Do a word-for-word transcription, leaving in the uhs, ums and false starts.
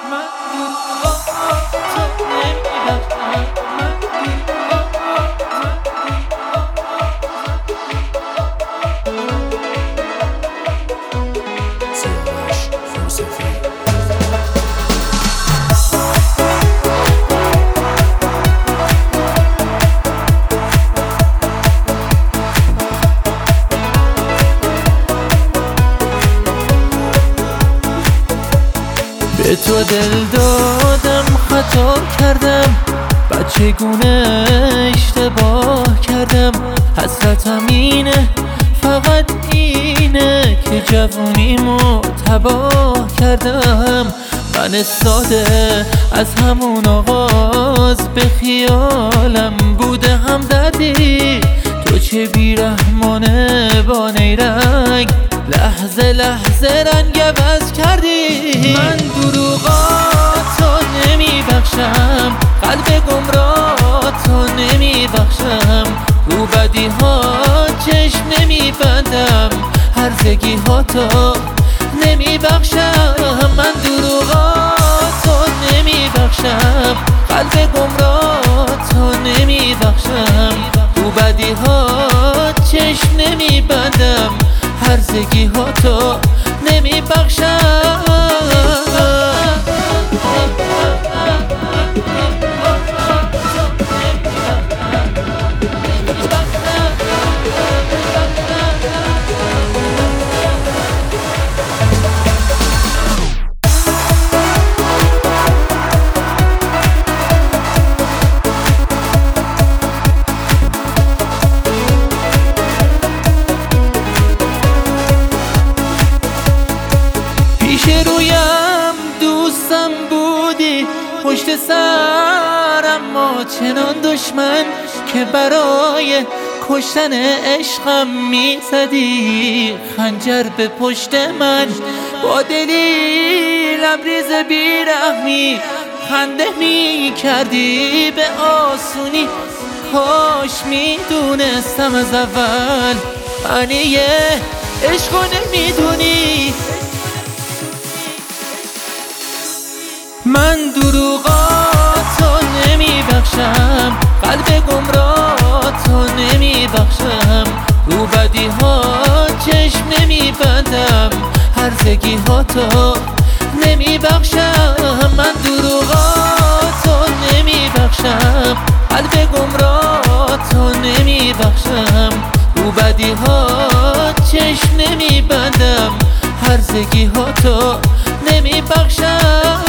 به تو دل دادم خطا کردم، بچگونه اشتباه کردم. حسرتم اینه، فقط اینه که جوونیمو تباه کردم. من ساده از همون آغاز به خیالم بوده همدردی، تو چه بیرحمانه با نیرنگ لحظه لحظه رنگ عوض کردی. من دروغاتو نمیبخشم، قلب گمراهاتو نمیبخشم، رو بدی ها چشم نمیبندم، هرزگی هاتو نمیبخشم. من دروغاتو نمیبخشم، قلب گمراهاتو نمیبخشم، رو بدی ها چشم نمیبندم، هرزگی ها تو نمیبخشم. رویم دوستم بودی، پشت سرم ما چنان دشمن که برای کشتن عشقم میزدی خنجر به پشت من. با دلی لبریز بیرحمی خنده میکردی به آسونی، کاش میدونستم از اول معنی عشقو نمیدونی. من دروغاتو نمیبخشم، قلب گمراهاتو نمیبخشم، رو بدی ها چشم نمیبندم، هرزگی هاتو نمیبخشم. من دروغاتو نمیبخشم، قلب گمراهاتو نمیبخشم، رو بدی ها چشم نمیبندم، هرزگی هاتو نمیبخشم.